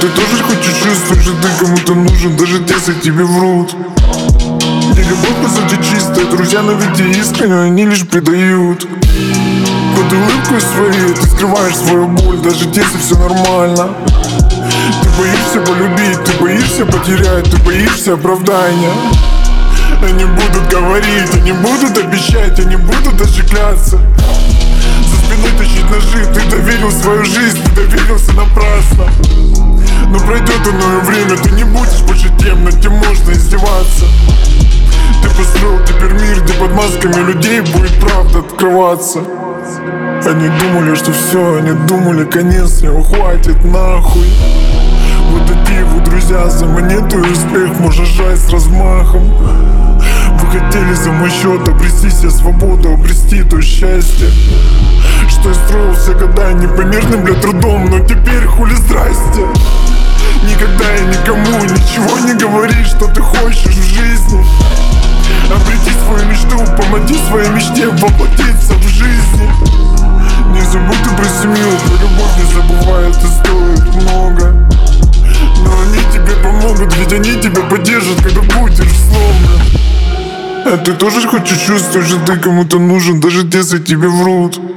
ты тоже хочешь чувствовать, что ты кому-то нужен, даже если тебе врут. Не любовь по сути чистая, друзья, но ведь и искренне они лишь предают. Под улыбкой своей ты скрываешь свою боль, даже если все нормально. Ты боишься полюбить, ты боишься потерять, ты боишься оправдания. Они будут говорить, они будут обещать, они будут даже кляться. За спиной тащить ножи, ты доверил свою жизнь, ты доверился напрасно. Но пройдет иное время, ты не будешь больше тем, над кем можно издеваться. Ты построил теперь мир, где под масками людей будет правда открываться. Они думали, что все, они думали, конец, его хватит нахуй. Вот такие вот друзья, за монету и успех можно жать с размахом. Вы хотели за мой счет обрести себе свободу, обрести то счастье, что я строил все года непомерным, бля, трудом, но теперь хули здрасте. Никогда и никому ничего не говори, что ты хочешь в жизни. Обрети свою мечту, помоги своей мечте воплотиться в жизни. Не забудь ты про семью, про любовь не забывай, это стоит много. Но они тебе помогут, ведь они тебя поддержат, когда будешь сломлен. А ты тоже хочешь чувствовать, что ты кому-то нужен, даже если тебе врут.